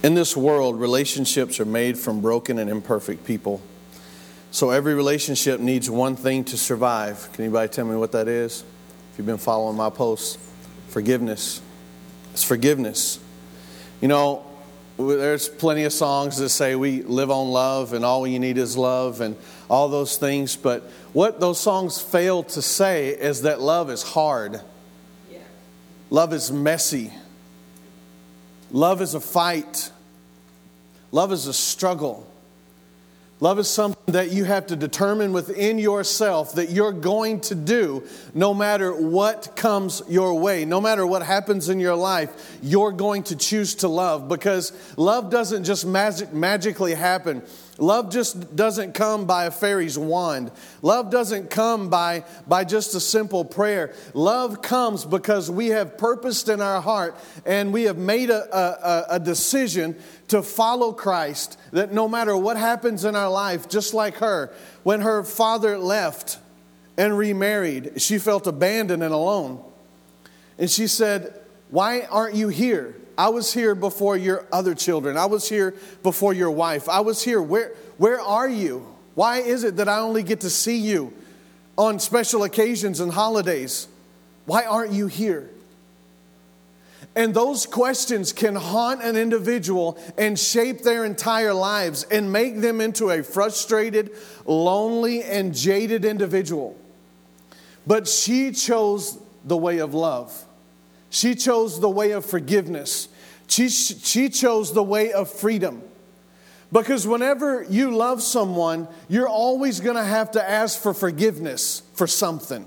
In this world, relationships are made from broken and imperfect people. So every relationship needs one thing to survive. Can anybody tell me what that is? If you've been following my posts, forgiveness. It's forgiveness. You know, there's plenty of songs that say we live on love and all you need is love and all those things. But what those songs fail to say is that love is hard. Yeah. Love is messy. Love is a fight. Love is a struggle. Love is something that you have to determine within yourself that you're going to do no matter what comes your way. No matter what happens in your life, you're going to choose to love, because love doesn't just magically happen. Love just doesn't come by a fairy's wand. Love doesn't come by just a simple prayer. Love comes because we have purposed in our heart and we have made a decision to follow Christ, that no matter what happens in our life, just like her, when her father left and remarried, she felt abandoned and alone. And she said, "Why aren't you here? I was here before your other children. I was here before your wife. I was here. Where are you? Why is it that I only get to see you on special occasions and holidays? Why aren't you here?" And those questions can haunt an individual and shape their entire lives and make them into a frustrated, lonely, and jaded individual. But she chose the way of love. She chose the way of forgiveness. She chose the way of freedom. Because whenever you love someone, you're always going to have to ask for forgiveness for something.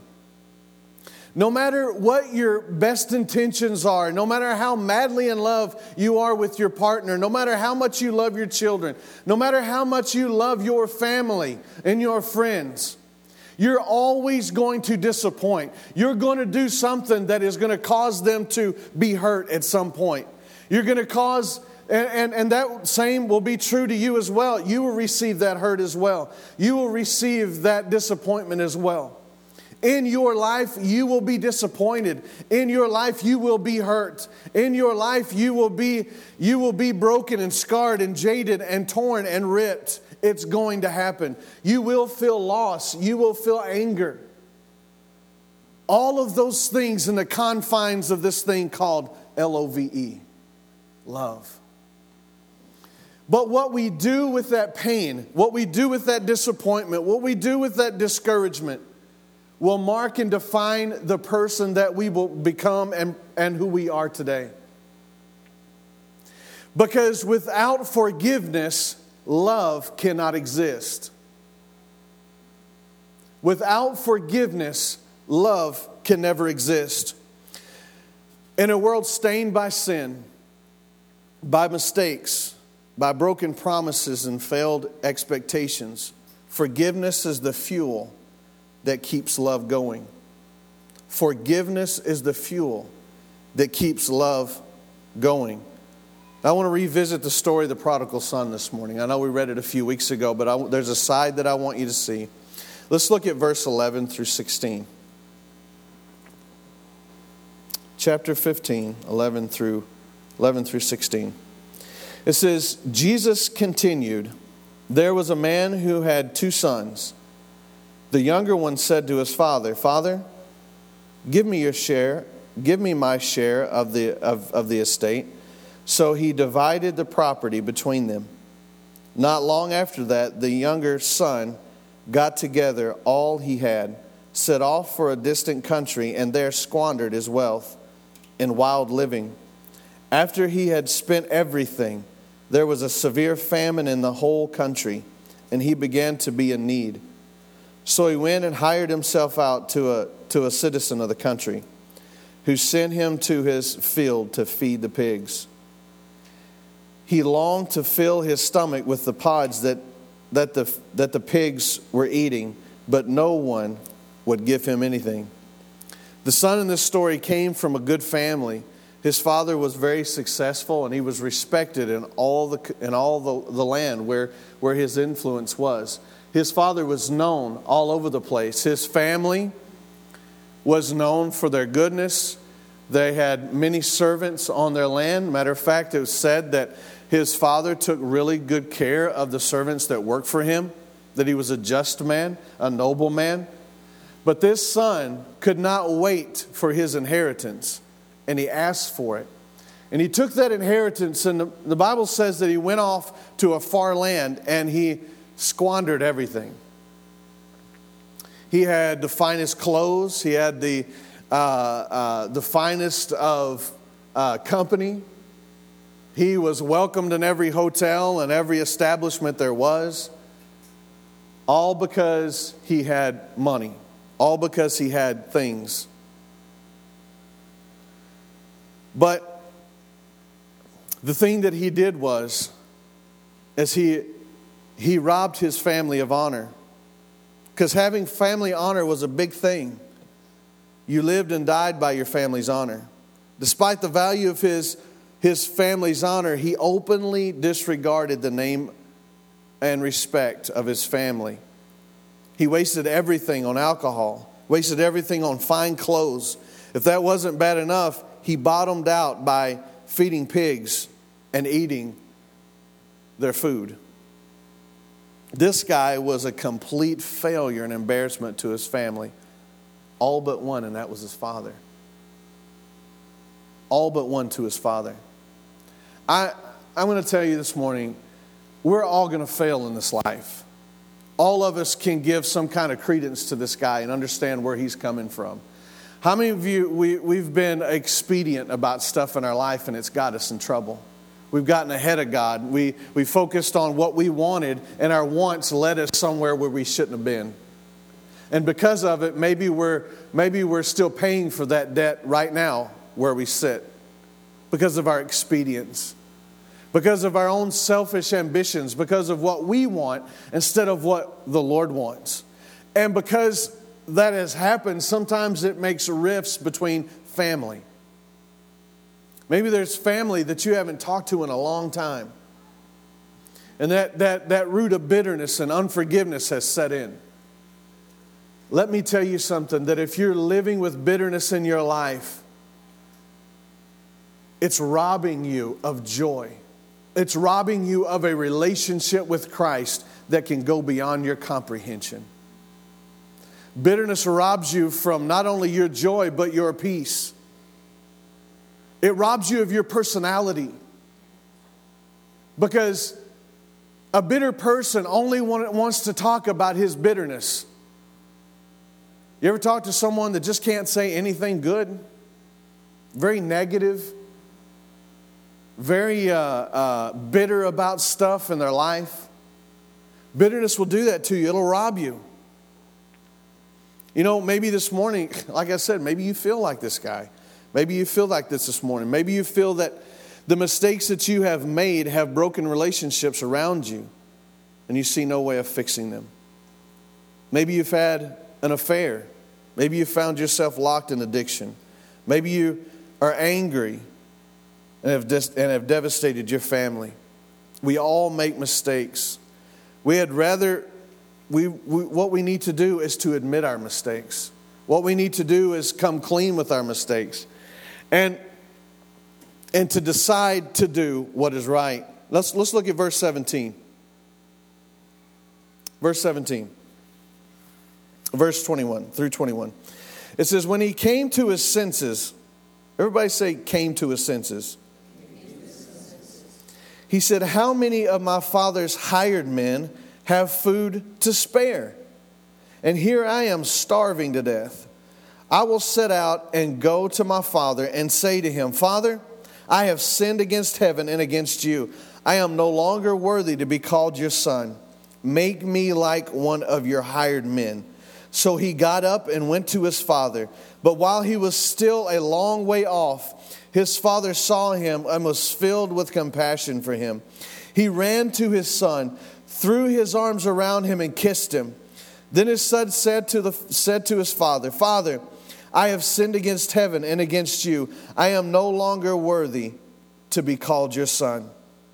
No matter what your best intentions are, no matter how madly in love you are with your partner, no matter how much you love your children, no matter how much you love your family and your friends, you're always going to disappoint. You're going to do something that is going to cause them to be hurt at some point. You're going to cause, and that same will be true to you as well. You will receive that hurt as well. You will receive that disappointment as well. In your life, you will be disappointed. In your life, you will be hurt. In your life, you will be broken and scarred and jaded and torn and ripped. It's going to happen. You will feel loss. You will feel anger. All of those things in the confines of this thing called LOVE, love. But what we do with that pain, what we do with that disappointment, what we do with that discouragement will mark and define the person that we will become and who we are today. Because without forgiveness, love cannot exist. Without forgiveness, love can never exist. In a world stained by sin, by mistakes, by broken promises and failed expectations, forgiveness is the fuel that keeps love going. Forgiveness is the fuel that keeps love going. I want to revisit the story of the prodigal son this morning. I know we read it a few weeks ago, but there's a side that I want you to see. Let's look at verse 11 through 16. Chapter 15, 11 through 16. It says, Jesus continued, "There was a man who had 2 sons. The younger one said to his father, 'Father, give me my share of the estate.' So he divided the property between them. Not long after that, the younger son got together all he had, set off for a distant country, and there squandered his wealth in wild living. After he had spent everything, there was a severe famine in the whole country, and he began to be in need. So he went and hired himself out to a citizen of the country, who sent him to his field to feed the pigs. He longed to fill his stomach with the pods that the pigs were eating, but no one would give him anything. The son in this story came from a good family. His father was very successful, and he was respected in all the land where his influence was. His father was known all over the place. His family was known for their goodness, They had many servants on their land. Matter of fact, it was said that his father took really good care of the servants that worked for him, that he was a just man, a noble man. But this son could not wait for his inheritance, and he asked for it. And he took that inheritance, and the Bible says that he went off to a far land, and he squandered everything. He had the finest clothes. He had the finest of company. He was welcomed in every hotel and every establishment there was. All because he had money. All because he had things. But the thing that he did was, as he robbed his family of honor. Because having family honor was a big thing. You lived and died by your family's honor. Despite the value of his family's honor, he openly disregarded the name and respect of his family. He wasted everything on alcohol, wasted everything on fine clothes. If that wasn't bad enough, he bottomed out by feeding pigs and eating their food. This guy was a complete failure and embarrassment to his family. All but one, and that was his father. All but one to his father. I'm going to tell you this morning, we're all going to fail in this life. All of us can give some kind of credence to this guy and understand where he's coming from. How many of you, we've been expedient about stuff in our life and it's got us in trouble? We've gotten ahead of God. We focused on what we wanted, and our wants led us somewhere where we shouldn't have been. And because of it, maybe we're still paying for that debt right now where we sit. Because of our expedience. Because of our own selfish ambitions. Because of what we want instead of what the Lord wants. And because that has happened, sometimes it makes rifts between family. Maybe there's family that you haven't talked to in a long time. And that root of bitterness and unforgiveness has set in. Let me tell you something, that if you're living with bitterness in your life, it's robbing you of joy. It's robbing you of a relationship with Christ that can go beyond your comprehension. Bitterness robs you from not only your joy, but your peace. It robs you of your personality. Because a bitter person only wants to talk about his bitterness. You ever talk to someone that just can't say anything good? Very negative. Very bitter about stuff in their life. Bitterness will do that to you. It'll rob you. You know, maybe this morning, like I said, maybe you feel like this guy. Maybe you feel like this morning. Maybe you feel that the mistakes that you have made have broken relationships around you, and you see no way of fixing them. Maybe you've had an affair. Maybe you found yourself locked in addiction. Maybe you are angry and have devastated your family. We all make mistakes. What we need to do is to admit our mistakes. What we need to do is come clean with our mistakes. And to decide to do what is right. Let's look at verse 17. Verse 17. Verse 21 through 21. It says, when he came to his senses, everybody say came to his senses. He said, how many of my father's hired men have food to spare? And here I am starving to death. I will set out and go to my father and say to him, Father, I have sinned against heaven and against you. I am no longer worthy to be called your son. Make me like one of your hired men. So he got up and went to his father. But while he was still a long way off, his father saw him and was filled with compassion for him. He ran to his son, threw his arms around him and kissed him. Then his son said to his father, Father, I have sinned against heaven and against you. I am no longer worthy to be called your son.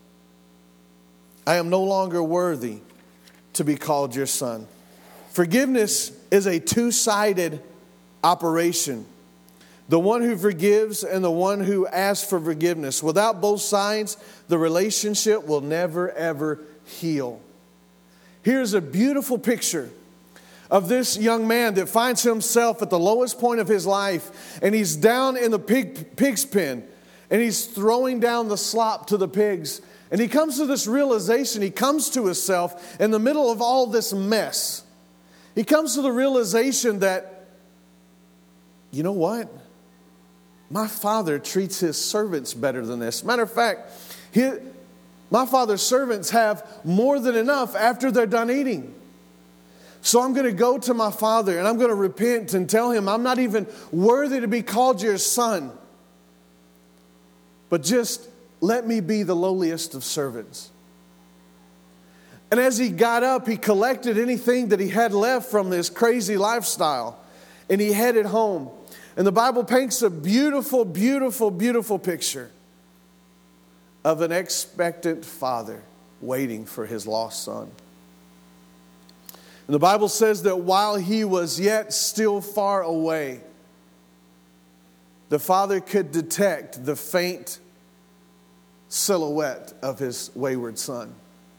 I am no longer worthy to be called your son. Forgiveness is a two-sided operation. The one who forgives and the one who asks for forgiveness. Without both sides, the relationship will never, ever heal. Here's a beautiful picture of this young man that finds himself at the lowest point of his life, and he's down in the pig's pen, and he's throwing down the slop to the pigs. And he comes to this realization, he comes to himself in the middle of all this mess. He comes to the realization that, you know what? My Father treats His servants better than this. Matter of fact, my Father's servants have more than enough after they're done eating. So I'm going to go to my Father and I'm going to repent and tell Him I'm not even worthy to be called your son. But just let me be the lowliest of servants. And as he got up, he collected anything that he had left from this crazy lifestyle. And he headed home. And the Bible paints a beautiful, beautiful, beautiful picture of an expectant father waiting for his lost son. And the Bible says that while he was yet still far away, the father could detect the faint silhouette of his wayward son.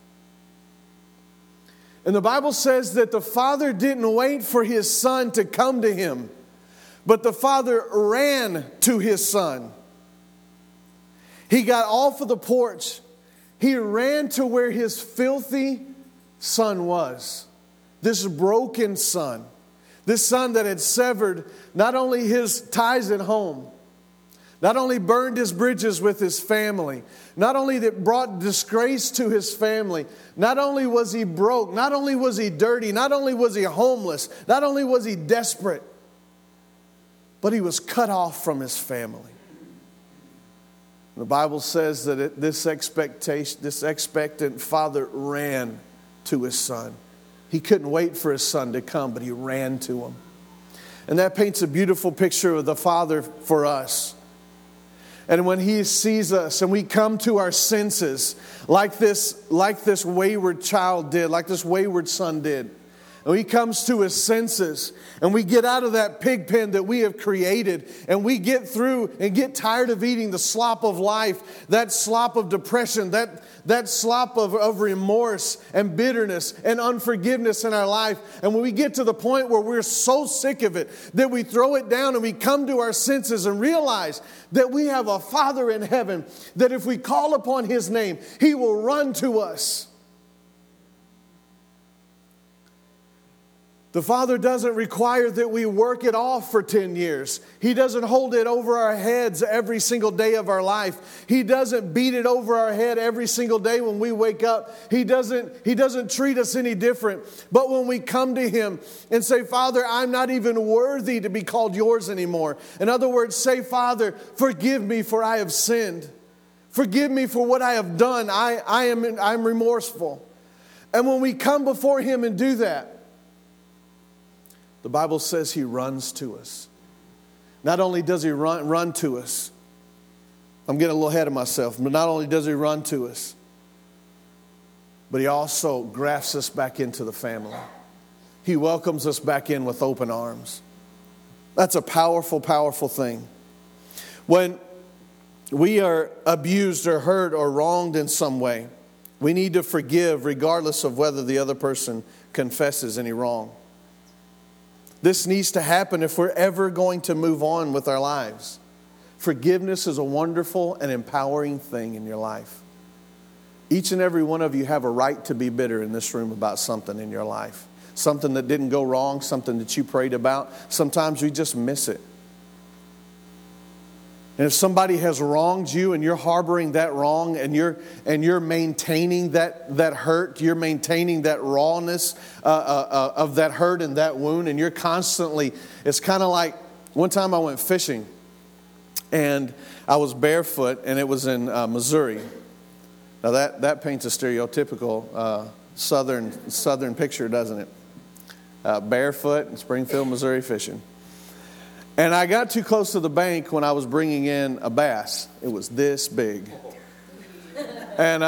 And the Bible says that the father didn't wait for his son to come to him, but the father ran to his son. He got off of the porch. He ran to where his filthy son was. This broken son. This son that had severed not only his ties at home, not only burned his bridges with his family, not only that brought disgrace to his family, not only was he broke, not only was he dirty, not only was he homeless, not only was he desperate, but he was cut off from his family. The Bible says that this expectant father ran to his son. He couldn't wait for his son to come, but he ran to him. And that paints a beautiful picture of the Father for us. And when He sees us and we come to our senses like this wayward child did, like this wayward son did, and He comes to His senses and we get out of that pig pen that we have created and we get through and get tired of eating the slop of life, that slop of depression, that slop of remorse and bitterness and unforgiveness in our life. And when we get to the point where we're so sick of it that we throw it down and we come to our senses and realize that we have a Father in heaven, that if we call upon His name, He will run to us. The Father doesn't require that we work it off for 10 years. He doesn't hold it over our heads every single day of our life. He doesn't beat it over our head every single day when we wake up. He doesn't treat us any different. But when we come to Him and say, Father, I'm not even worthy to be called yours anymore. In other words, say, Father, forgive me for I have sinned. Forgive me for what I have done. I'm remorseful. And when we come before Him and do that, the Bible says He runs to us. Not only does He run to us, I'm getting a little ahead of myself, but not only does He run to us, but He also grafts us back into the family. He welcomes us back in with open arms. That's a powerful, powerful thing. When we are abused or hurt or wronged in some way, we need to forgive regardless of whether the other person confesses any wrong. This needs to happen if we're ever going to move on with our lives. Forgiveness is a wonderful and empowering thing in your life. Each and every one of you have a right to be bitter in this room about something in your life. Something that didn't go wrong, something that you prayed about. Sometimes we just miss it. And if somebody has wronged you and you're harboring that wrong and you're maintaining that hurt, you're maintaining that rawness of that hurt and that wound, and you're constantly, it's kind of like, one time I went fishing and I was barefoot and it was in Missouri. Now that paints a stereotypical southern picture, doesn't it? Barefoot in Springfield, Missouri fishing. And I got too close to the bank when I was bringing in a bass. It was this big. And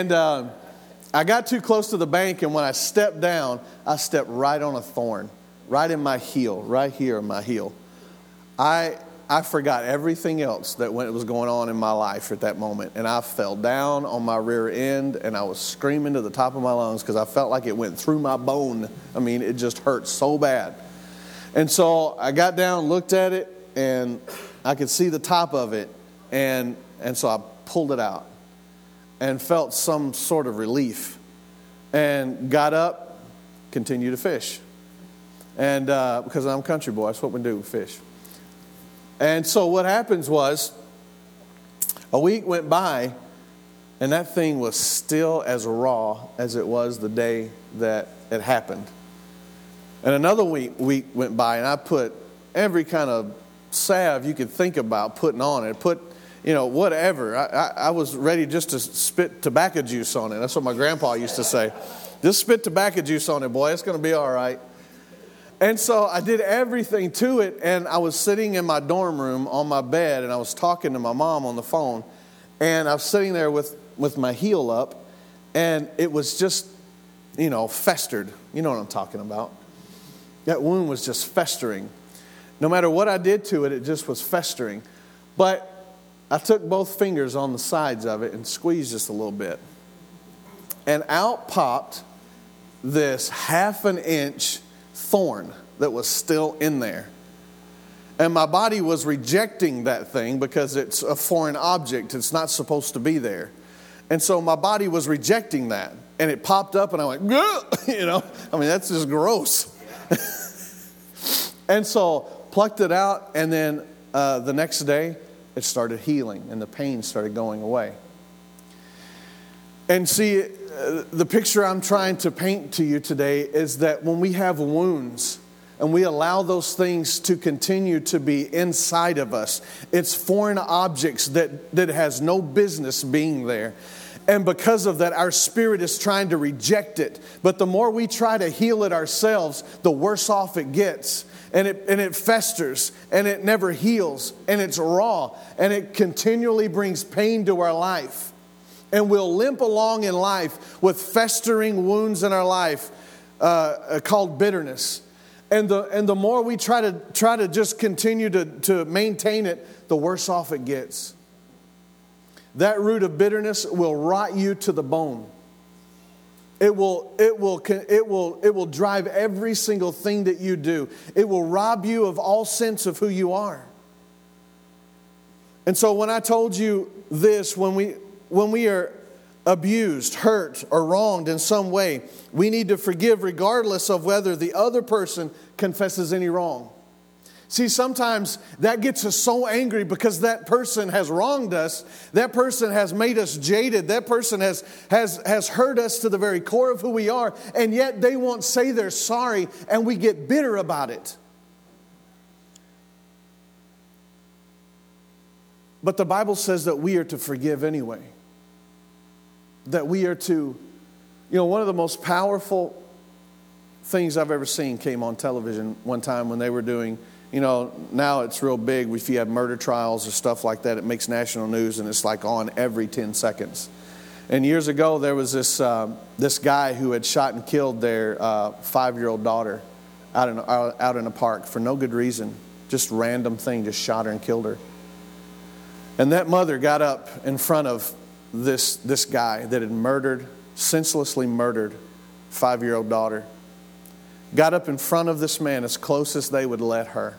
I got too close to the bank, and when I stepped down, I stepped right on a thorn. right in my heel, right here in my heel. I forgot everything else that was going on in my life at that moment. And I fell down on my rear end, and I was screaming to the top of my lungs because I felt like it went through my bone. I mean, it just hurt so bad. And so I got down, looked at it, and I could see the top of it. And so I pulled it out and felt some sort of relief. And got up, continued to fish. And because I'm a country boy, that's what we do, fish. And so what happens was, a week went by, and that thing was still as raw as it was the day that it happened. And another week went by, and I put every kind of salve you could think about putting on it. Put, whatever. I was ready just to spit tobacco juice on it. That's what my grandpa used to say. Just spit tobacco juice on it, boy. It's going to be all right. And so I did everything to it, and I was sitting in my dorm room on my bed, and I was talking to my mom on the phone, and I was sitting there with my heel up, and it was just, festered. You know what I'm talking about. That wound was just festering. No matter what I did to it, it just was festering. But I took both fingers on the sides of it and squeezed just a little bit. And out popped this 1/2 inch thorn that was still in there. And my body was rejecting that thing because it's a foreign object. It's not supposed to be there. And so my body was rejecting that. And it popped up and I went, that's just gross. And so plucked it out, and then the next day it started healing and the pain started going away. And see, the picture I'm trying to paint to you today is that when we have wounds and we allow those things to continue to be inside of us, it's foreign objects that has no business being there. And because of that, our spirit is trying to reject it. But the more we try to heal it ourselves, the worse off it gets. And it festers, and it never heals, and it's raw, and it continually brings pain to our life. And we'll limp along in life with festering wounds in our life called bitterness. And the more we try to just continue to maintain it, the worse off it gets. That root of bitterness will rot you to the bone. It will drive every single thing that you do. It will rob you of all sense of who you are. And so when I told you this, when we are abused, hurt, or wronged in some way, we need to forgive regardless of whether the other person confesses any wrong. See, sometimes that gets us so angry because that person has wronged us. That person has made us jaded. That person has hurt us to the very core of who we are. And yet they won't say they're sorry, and we get bitter about it. But the Bible says that we are to forgive anyway. That we are to, one of the most powerful things I've ever seen came on television one time when they were doing, now it's real big. If you have murder trials or stuff like that, it makes national news, and it's like on every 10 seconds. And years ago, there was this guy who had shot and killed their 5-year-old daughter out in a park for no good reason. Just random thing, just shot her and killed her. And that mother got up in front of this guy that had senselessly murdered 5-year-old daughter. Got up in front of this man as close as they would let her.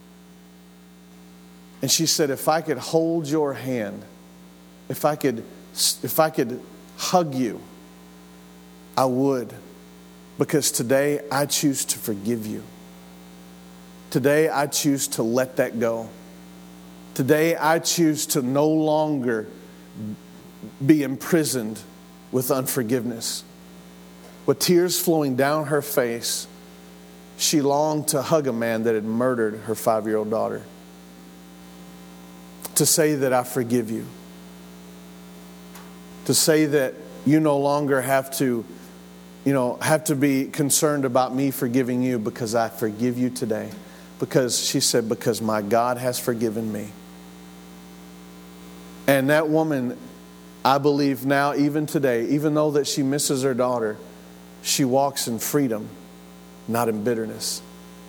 And she said, if I could hold your hand, if I could hug you, I would. Because today I choose to forgive you. Today I choose to let that go. Today I choose to no longer be imprisoned with unforgiveness. With tears flowing down her face, she longed to hug a man that had murdered her 5-year-old daughter. To say that I forgive you. To say that you no longer have to be concerned about me forgiving you, because I forgive you today. Because she said, because my God has forgiven me. And that woman, I believe now, even today, even though that she misses her daughter, she walks in freedom, not in bitterness.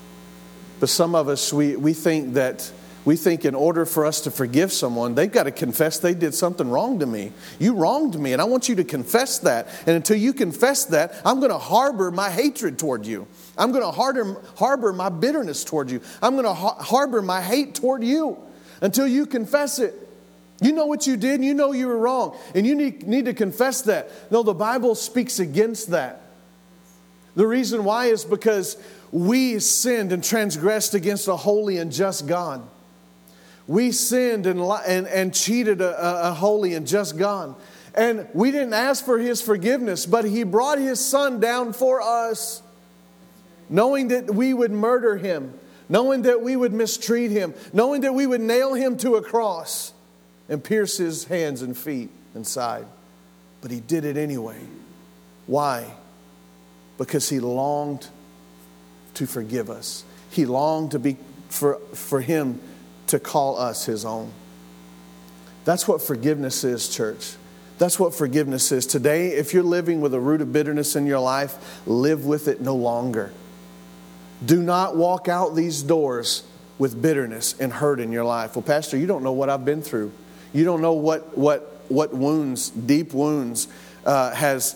But some of us, we think in order for us to forgive someone, they've got to confess they did something wrong to me. You wronged me, and I want you to confess that. And until you confess that, I'm going to harbor my hatred toward you. I'm going to harbor my bitterness toward you. I'm going to harbor my hate toward you until you confess it. You know what you did, and you know you were wrong, and you need to confess that. No, the Bible speaks against that. The reason why is because we sinned and transgressed against a holy and just God. We sinned and cheated a holy and just God. And we didn't ask for His forgiveness, but He brought His Son down for us, knowing that we would murder Him, knowing that we would mistreat Him, knowing that we would nail Him to a cross and pierce His hands and feet and side. But He did it anyway. Why? Because He longed to forgive us. He longed to be for Him to call us His own. That's what forgiveness is, church. That's what forgiveness is. Today, if you're living with a root of bitterness in your life, live with it no longer. Do not walk out these doors with bitterness and hurt in your life. Well, Pastor, you don't know what I've been through. You don't know what wounds, deep wounds, has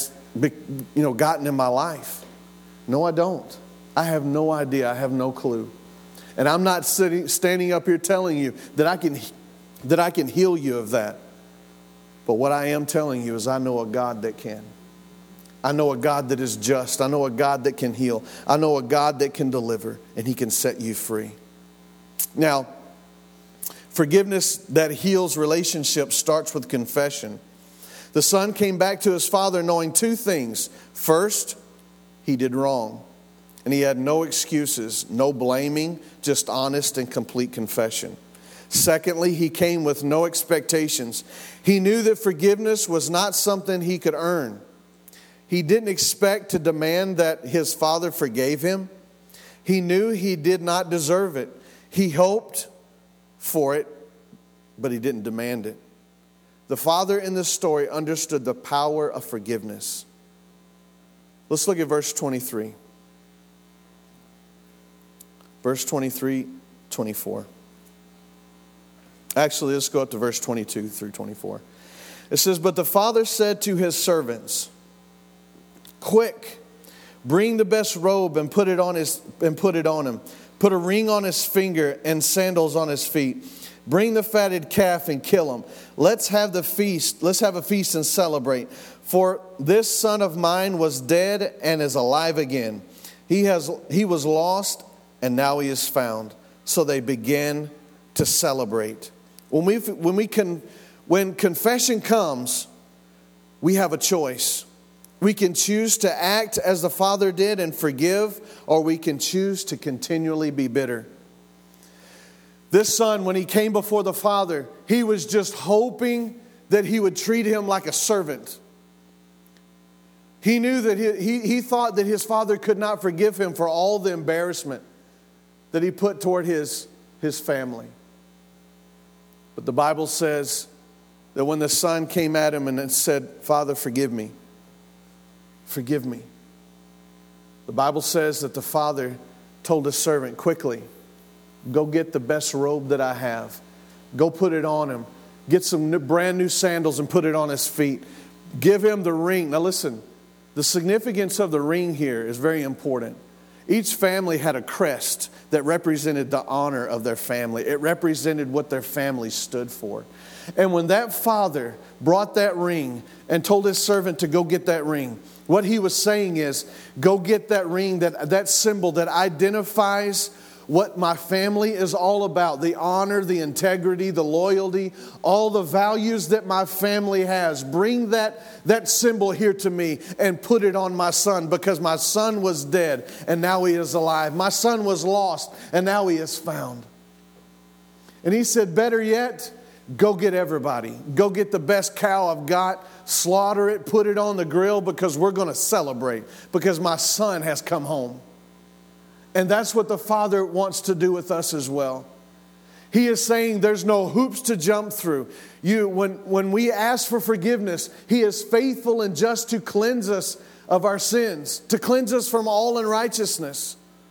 gotten in my life. No, I don't. I have no idea. I have no clue. And I'm not standing up here telling you that I can heal you of that. But what I am telling you is I know a God that can. I know a God that is just. I know a God that can heal. I know a God that can deliver, and He can set you free. Now, forgiveness that heals relationships starts with confession. The son came back to his father knowing two things. First, he did wrong. And he had no excuses, no blaming, just honest and complete confession. Secondly, he came with no expectations. He knew that forgiveness was not something he could earn. He didn't expect to demand that his father forgave him. He knew he did not deserve it. He hoped for it, but he didn't demand it. The father in this story understood the power of forgiveness. Let's look at verse 23. Verse 23, 24. Actually, let's go up to verse 22 through 24. It says, "But the father said to his servants, 'Quick, bring the best robe and put it on him. Put a ring on his finger and sandals on his feet. Bring the fatted calf and kill him. Let's have a feast and celebrate. For this son of mine was dead and is alive again. He was lost and now he is found.' So they began to celebrate." When confession comes, we have a choice. We can choose to act as the Father did and forgive, or we can choose to continually be bitter. This son, when he came before the Father, he was just hoping that he would treat him like a servant. He knew that he thought that his father could not forgive him for all the embarrassment that he put toward his family. But the Bible says that when the son came at him and said, "Father, forgive me. Forgive me." The Bible says that the father told his servant, "Quickly, go get the best robe that I have. Go put it on him. Get some brand new sandals and put it on his feet. Give him the ring." Now listen, the significance of the ring here is very important. Each family had a crest that represented the honor of their family. It represented what their family stood for. And when that father brought that ring and told his servant to go get that ring, what he was saying is, go get that ring, that symbol that identifies what my family is all about. The honor, the integrity, the loyalty, all the values that my family has. Bring that symbol here to me and put it on my son, because my son was dead and now he is alive. My son was lost and now he is found. And he said, better yet, go get everybody. Go get the best cow I've got, slaughter it, put it on the grill, because we're going to celebrate, because my son has come home. And that's what the Father wants to do with us as well. He is saying there's no hoops to jump through. When we ask for forgiveness, He is faithful and just to cleanse us of our sins, to cleanse us from all unrighteousness.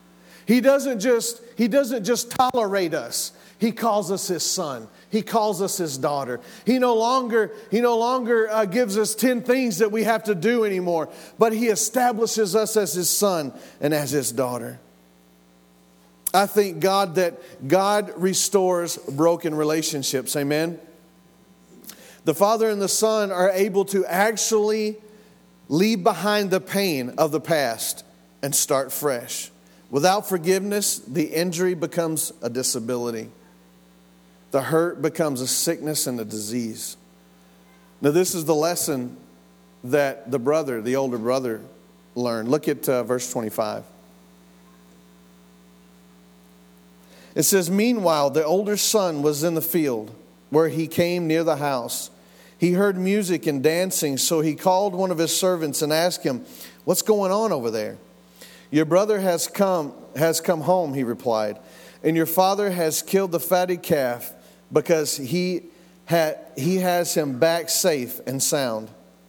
He doesn't just tolerate us. He calls us His son. He calls us His daughter. He no longer gives us 10 things that we have to do anymore, but He establishes us as His son and as His daughter. I thank God that God restores broken relationships. Amen. The Father and the Son are able to actually leave behind the pain of the past and start fresh. Without forgiveness, the injury becomes a disability. The hurt becomes a sickness and a disease. Now, this is the lesson that the older brother, learned. Look at verse 25. It says, "Meanwhile, the older son was in the field where he came near the house. He heard music and dancing, so he called one of his servants and asked him, 'What's going on over there?' 'Your brother has come home,' he replied, 'and your father has killed the fatted calf because he has him back safe and sound.'"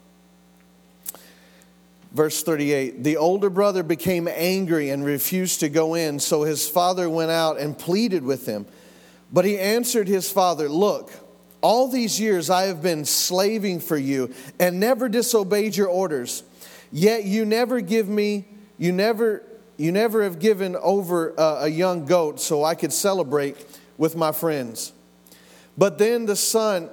Verse 38, "The older brother became angry and refused to go in, so his father went out and pleaded with him. But he answered his father, 'Look, all these years I have been slaving for you and never disobeyed your orders. Yet you never have given over a young goat so I could celebrate with my friends.' But when this son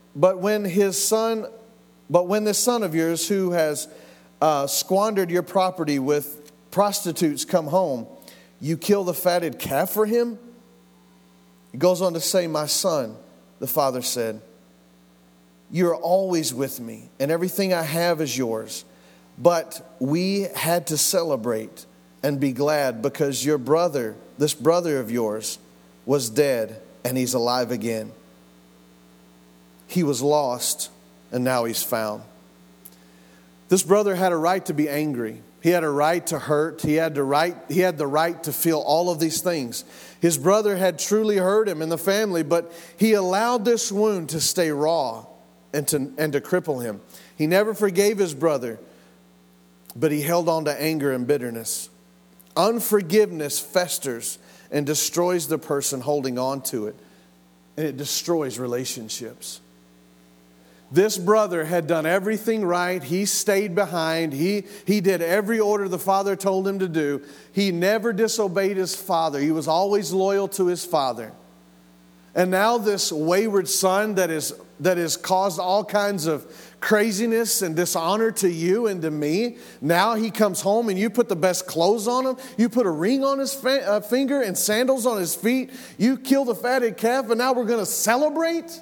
of yours who has squandered your property with prostitutes come home, you kill the fatted calf for him?" It goes on to say, "My son," the father said, "you are always with me, and everything I have is yours. But we had to celebrate and be glad because your brother, this brother of yours, was dead and he's alive again. He was lost and now he's found." This brother had a right to be angry. He had a right to hurt. He had the right to feel all of these things. His brother had truly hurt him in the family, but he allowed this wound to stay raw and to cripple him. He never forgave his brother, but he held on to anger and bitterness. Unforgiveness festers and destroys the person holding on to it, and it destroys relationships. This brother had done everything right. He stayed behind. He did every order the father told him to do. He never disobeyed his father. He was always loyal to his father. And now this wayward son that has caused all kinds of craziness and dishonor to you and to me, now he comes home and you put the best clothes on him. You put a ring on his finger and sandals on his feet. You kill the fatted calf, and now we're going to celebrate?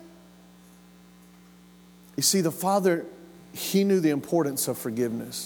You see, the father, he knew the importance of forgiveness.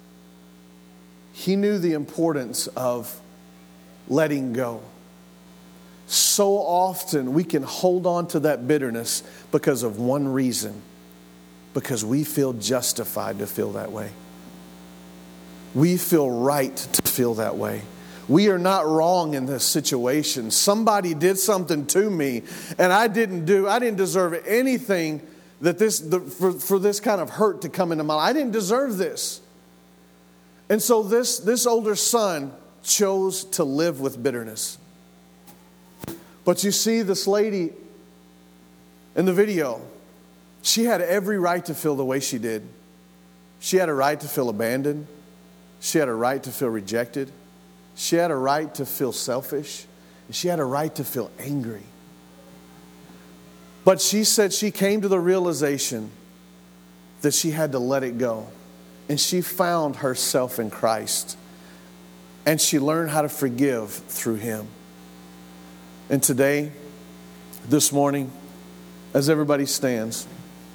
He knew the importance of letting go. So often we can hold on to that bitterness because of one reason: because we feel justified to feel that way. We feel right to feel that way. We are not wrong in this situation. Somebody did something to me and I didn't deserve anything for this kind of hurt to come into my life. I didn't deserve this. And so this older son chose to live with bitterness. But you see, this lady in the video, she had every right to feel the way she did. She had a right to feel abandoned. She had a right to feel rejected. She had a right to feel selfish. And she had a right to feel angry. But she said she came to the realization that she had to let it go. And she found herself in Christ. And she learned how to forgive through Him. And today, this morning, as everybody stands,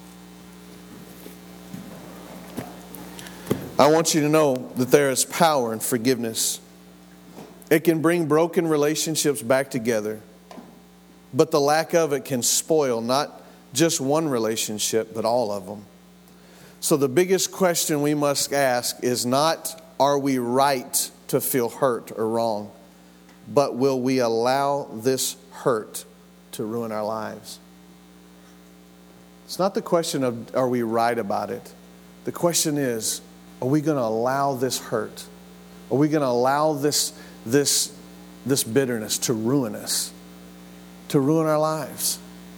I want you to know that there is power in forgiveness. It can bring broken relationships back together. But the lack of it can spoil not just one relationship, but all of them. So the biggest question we must ask is not, are we right to feel hurt or wrong? But will we allow this hurt to ruin our lives? It's not the question of, are we right about it? The question is, are we going to allow this hurt? Are we going to allow this this bitterness to ruin us, to ruin our lives.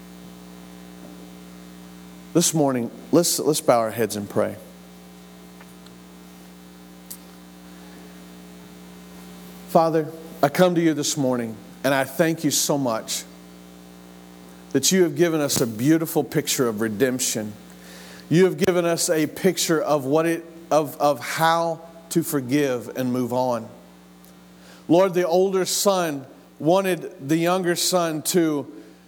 This morning, let's bow our heads and pray. Father, I come to you this morning, and I thank you so much that you have given us a beautiful picture of redemption. You have given us a picture of of how to forgive and move on. Lord, the older son wanted the younger son to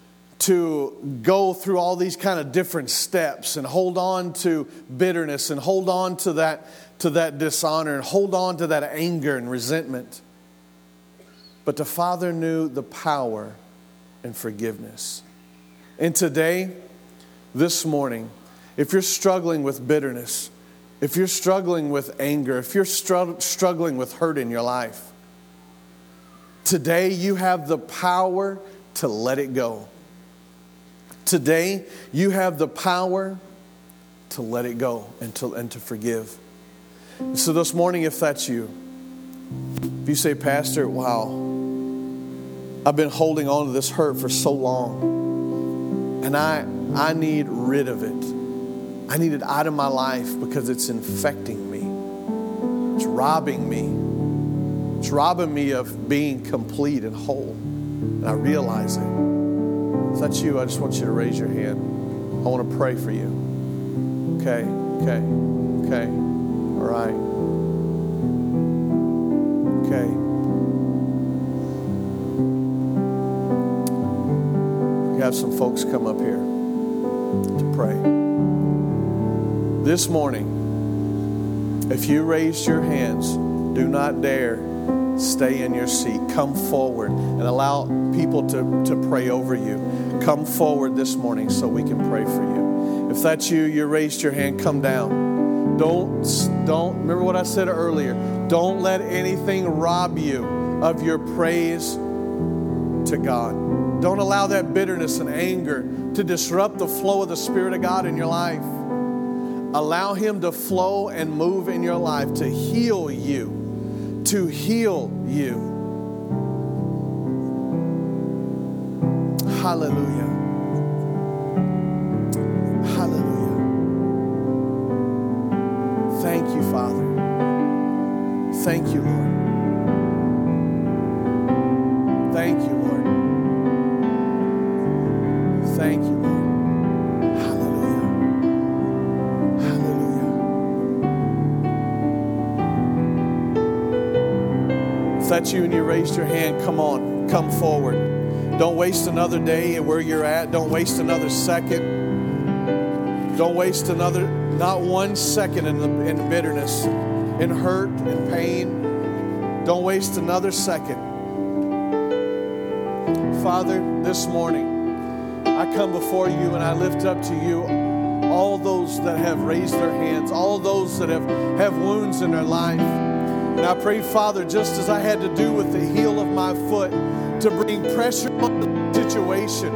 go through all these kind of different steps and hold on to bitterness and hold on to that dishonor and hold on to that anger and resentment. But the Father knew the power in forgiveness. And today, this morning, if you're struggling with bitterness, if you're struggling with anger, if you're struggling with hurt in your life, today you have the power to let it go. Today you have the power to let it go and to forgive. And so this morning, if that's you, if you say, Pastor, wow, I've been holding on to this hurt for so long, and I need rid of it. I need it out of my life because it's infecting me. It's robbing me. It's robbing me of being complete and whole. And I realize it. If that's you, I just want you to raise your hand. I want to pray for you. Okay. All right. Okay. We have some folks come up here to pray. This morning, if you raised your hands, do not dare stay in your seat. Come forward and allow people to pray over you. Come forward this morning so we can pray for you. If that's you, you raised your hand, come down. Don't remember what I said earlier. Don't let anything rob you of your praise to God. Don't allow that bitterness and anger to disrupt the flow of the Spirit of God in your life. Allow Him to flow and move in your life to heal you. To heal you. Hallelujah. Hallelujah. Thank you, Father. Thank you, Lord. Thank you, Lord. Thank you, Lord. If that's you and you raised your hand, come on, come forward. Don't waste another day where you're at. Don't waste another second. Don't waste not 1 second in bitterness, in hurt, in pain. Don't waste another second. Father, this morning, I come before you and I lift up to you all those that have raised their hands, all those that have wounds in their life. And I pray, Father, just as I had to do with the heel of my foot, to bring pressure on the situation,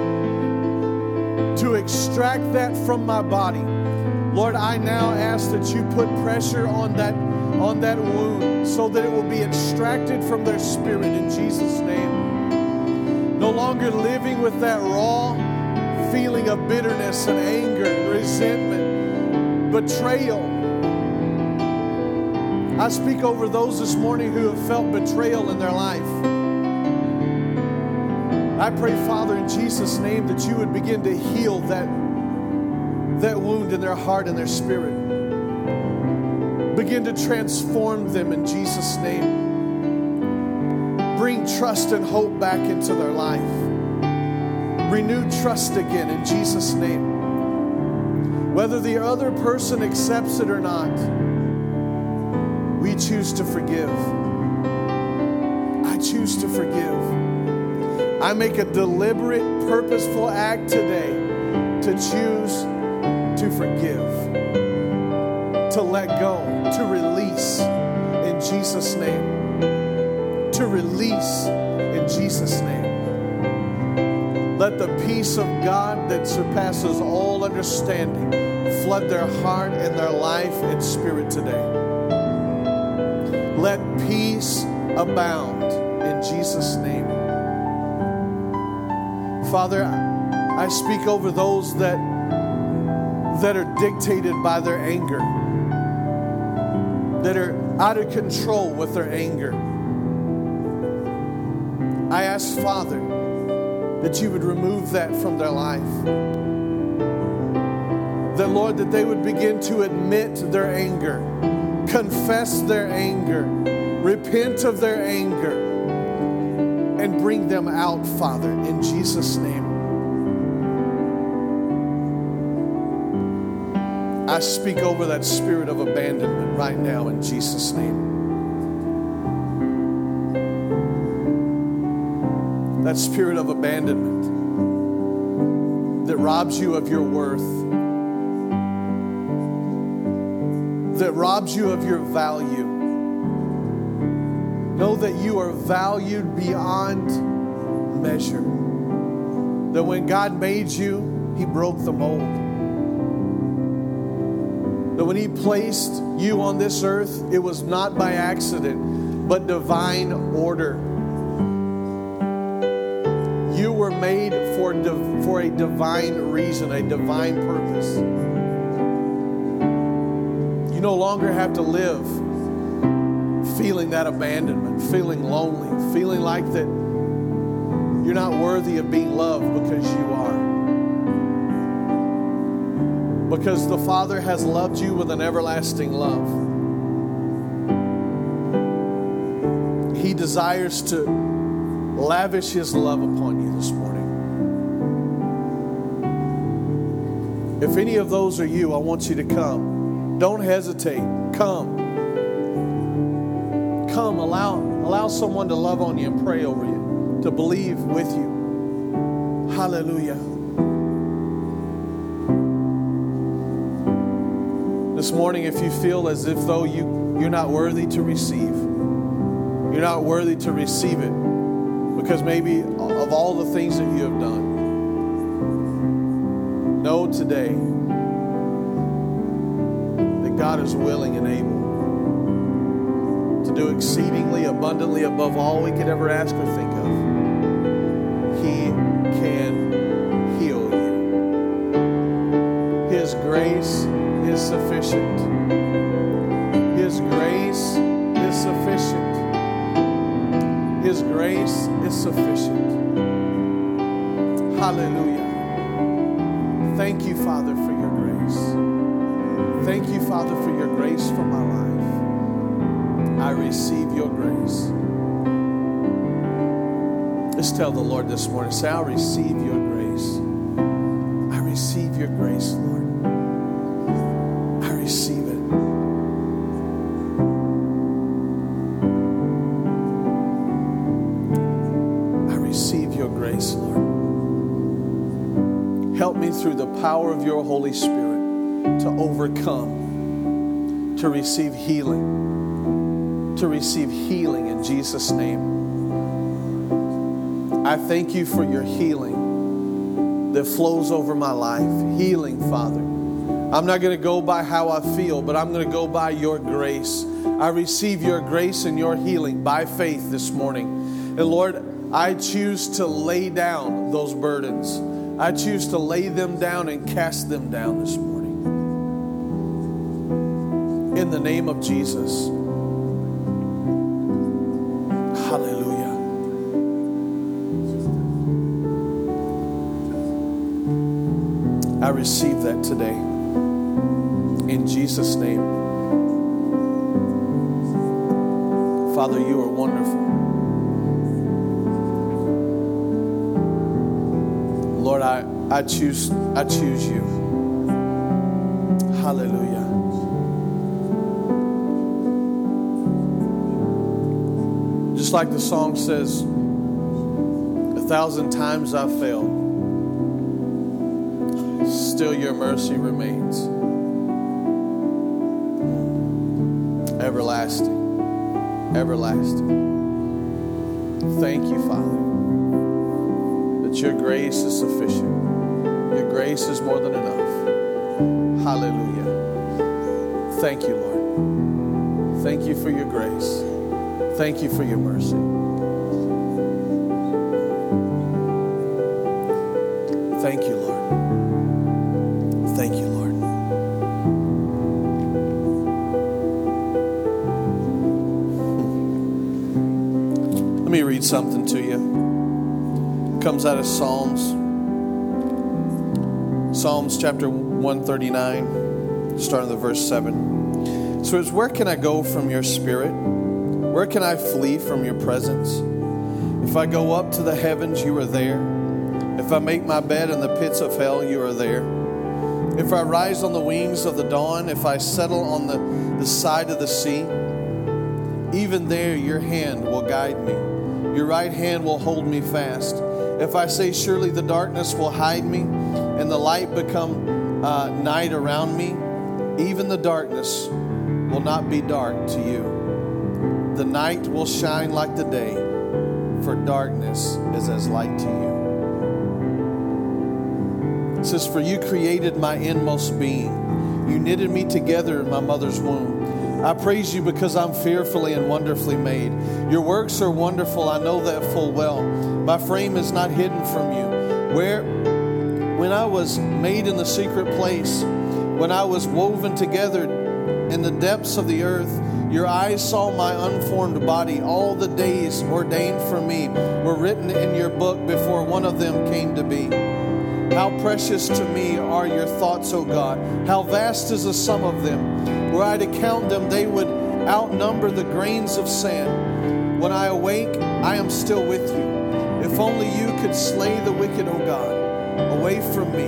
to extract that from my body. Lord, I now ask that you put pressure on that wound so that it will be extracted from their spirit in Jesus' name. No longer living with that raw feeling of bitterness and anger, resentment, betrayal. I speak over those this morning who have felt betrayal in their life. I pray, Father, in Jesus' name, that you would begin to heal that wound in their heart and their spirit. Begin to transform them in Jesus' name. Bring trust and hope back into their life. Renew trust again in Jesus' name. Whether the other person accepts it or not, we choose to forgive. I choose to forgive. I make a deliberate, purposeful act today to choose to forgive, to let go, to release in Jesus' name. To release in Jesus' name. Let the peace of God that surpasses all understanding flood their heart and their life and spirit today. Let peace abound in Jesus' name. Father, I speak over those that are dictated by their anger, that are out of control with their anger. I ask, Father, that you would remove that from their life. That, Lord, that they would begin to admit their anger, confess their anger, repent of their anger, and bring them out, Father, in Jesus' name. I speak over that spirit of abandonment right now in Jesus' name. That spirit of abandonment that robs you of your worth, that robs you of your value. Know that you are valued beyond measure. That when God made you, He broke the mold. That when He placed you on this earth, it was not by accident, but divine order. You were made for a divine reason, a divine purpose. You no longer have to live feeling that abandonment, feeling lonely, feeling like that you're not worthy of being loved, because you are. Because the Father has loved you with an everlasting love. He desires to lavish His love upon you this morning. If any of those are you, I want you to come. Don't hesitate. Come. Come, allow someone to love on you and pray over you, to believe with you. Hallelujah. This morning, if you feel as if though you're not worthy to receive, you're not worthy to receive it, because maybe of all the things that you have done, know today that God is willing and able to do exceedingly abundantly above all we could ever ask or think of. He can heal you. His grace is sufficient. His grace is sufficient. His grace is sufficient. Hallelujah. Thank you, Father, for your grace. Thank you, Father, for your grace for my life. I receive your grace. Just tell the Lord this morning, say, I receive your grace. I receive your grace, Lord. I receive it. I receive your grace, Lord. Help me through the power of your Holy Spirit to overcome, to receive healing, in Jesus' name. I thank you for your healing that flows over my life. Healing, Father. I'm not going to go by how I feel, but I'm going to go by your grace. I receive your grace and your healing by faith this morning. And Lord, I choose to lay down those burdens. I choose to lay them down and cast them down this morning. In the name of Jesus. Hallelujah. I receive that today. In Jesus' name. Father, you are wonderful. Lord, I choose you. Hallelujah. Just like the song says, 1,000 times I've failed, still your mercy remains. Everlasting. Everlasting. Thank you, Father, that your grace is sufficient. Your grace is more than enough. Hallelujah. Thank you, Lord. Thank you for your grace. Thank you for your mercy. me read something to you. It comes out of Psalms. Psalms chapter 139, starting at verse 7. So it's, where can I go from your spirit? Where can I flee from your presence? If I go up to the heavens, you are there. If I make my bed in the pits of hell, you are there. If I rise on the wings of the dawn, if I settle on the side of the sea, even there your hand will guide me. Your right hand will hold me fast. If I say, surely the darkness will hide me, and the light become night around me, even the darkness will not be dark to you. The night will shine like the day, for darkness is as light to you. It says, for you created my inmost being. You knitted me together in my mother's womb. I praise you because I'm fearfully and wonderfully made. Your works are wonderful, I know that full well. My frame is not hidden from you. When I was made in the secret place, when I was woven together in the depths of the earth, your eyes saw my unformed body. All the days ordained for me were written in your book before one of them came to be. How precious to me are your thoughts, O God. How vast is the sum of them. Were I to count them, they would outnumber the grains of sand. When I awake, I am still with you. If only you could slay the wicked, O God, away from me.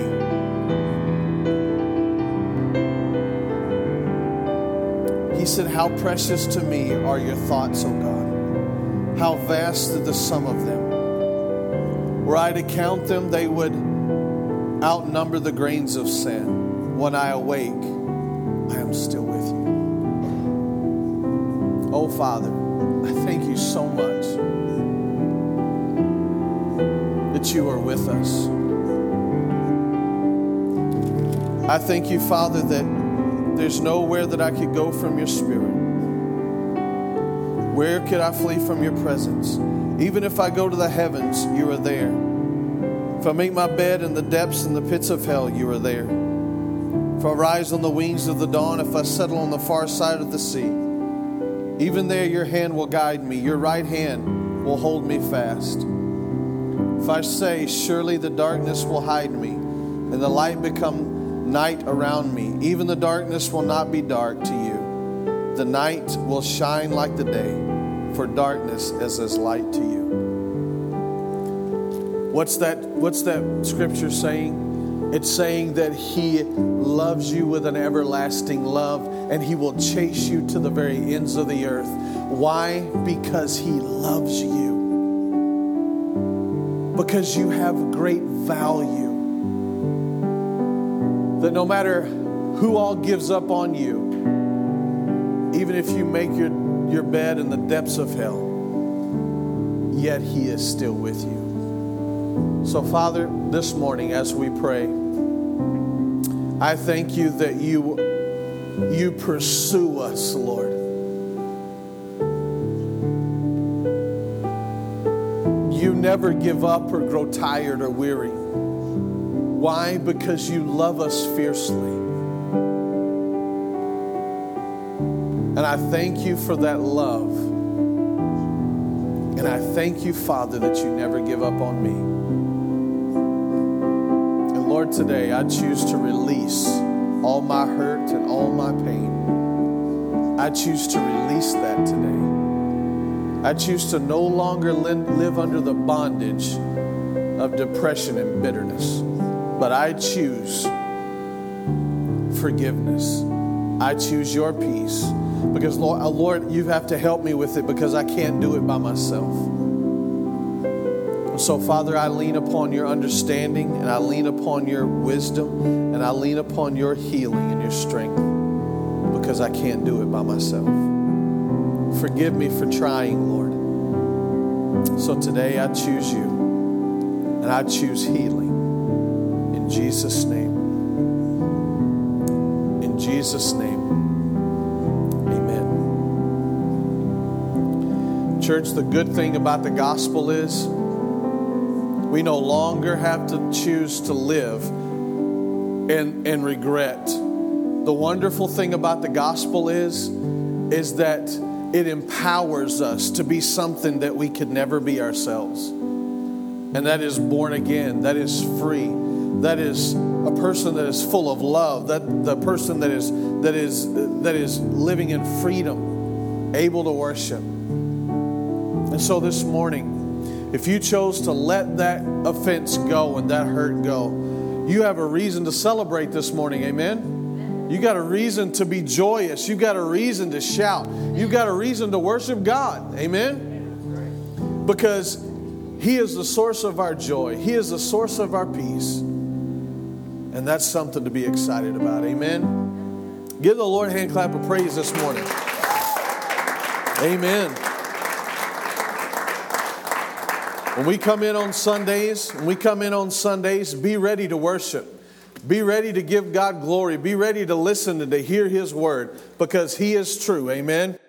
He said, how precious to me are your thoughts, O God. How vast is the sum of them. Were I to count them, they would outnumber the grains of sand. When I awake, I am still with you. Oh, Father, I thank you so much that you are with us. I thank you, Father, that there's nowhere that I could go from your spirit. Where could I flee from your presence? Even if I go to the heavens, you are there. If I make my bed in the depths and the pits of hell, you are there. If I rise on the wings of the dawn, if I settle on the far side of the sea, even there your hand will guide me. Your right hand will hold me fast. If I say, surely the darkness will hide me, and the light become night around me, even the darkness will not be dark to you. The night will shine like the day, for darkness is as light to you. What's that scripture saying? It's saying that he loves you with an everlasting love, and he will chase you to the very ends of the earth. Why? Because he loves you. Because you have great value. That no matter who all gives up on you, even if you make your bed in the depths of hell, yet he is still with you. So, Father, this morning as we pray, I thank you that you pursue us, Lord. You never give up or grow tired or weary. Why? Because you love us fiercely. And I thank you for that love. And I thank you, Father, that you never give up on me. And Lord, today I choose to release all my hurt and all my pain. I choose to release that today. I choose to no longer live under the bondage of depression and bitterness. But I choose forgiveness. I choose your peace. Because, Lord, you have to help me with it because I can't do it by myself. So, Father, I lean upon your understanding, and I lean upon your wisdom, and I lean upon your healing and your strength because I can't do it by myself. Forgive me for trying, Lord. So today I choose you, and I choose healing. In Jesus' name. In Jesus' name. Amen. Church, the good thing about the gospel is we no longer have to choose to live in regret. The wonderful thing about the gospel is that it empowers us to be something that we could never be ourselves. And that is born again, that is free, that is a person that is full of love, that the person that is living in freedom, able to worship. And so this morning, if you chose to let that offense go and that hurt go, you have a reason to celebrate this morning. Amen? You got a reason to be joyous. You got a reason to shout. You got a reason to worship God. Amen? Because He is the source of our joy. He is the source of our peace. And that's something to be excited about. Amen? Give the Lord a hand clap of praise this morning. Amen. When we come in on Sundays, be ready to worship. Be ready to give God glory. Be ready to listen and to hear His word, because He is true. Amen.